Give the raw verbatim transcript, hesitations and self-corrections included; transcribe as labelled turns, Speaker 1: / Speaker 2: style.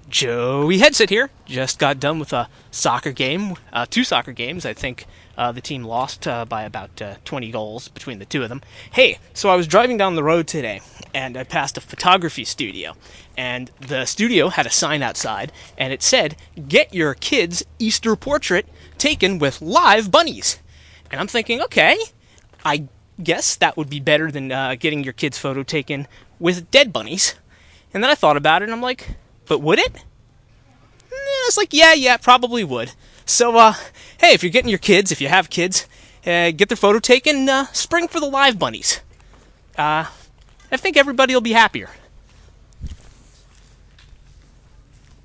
Speaker 1: Joey Headset here. Just got done with a soccer game, uh, two soccer games. I think uh, the team lost uh, by about uh, twenty goals between the two of them. Hey, so I was driving down the road today, and I passed a photography studio. And the studio had a sign outside, and it said, "Get your kid's Easter portrait taken with live bunnies." And I'm thinking, okay, I guess that would be better than uh, getting your kid's photo taken with dead bunnies. And then I thought about it, and I'm like, but would it? Eh, it's like, yeah, yeah, probably would. So, uh, hey, if you're getting your kids, if you have kids, uh, get their photo taken, uh, spring for the live bunnies. Uh, I think everybody will be happier.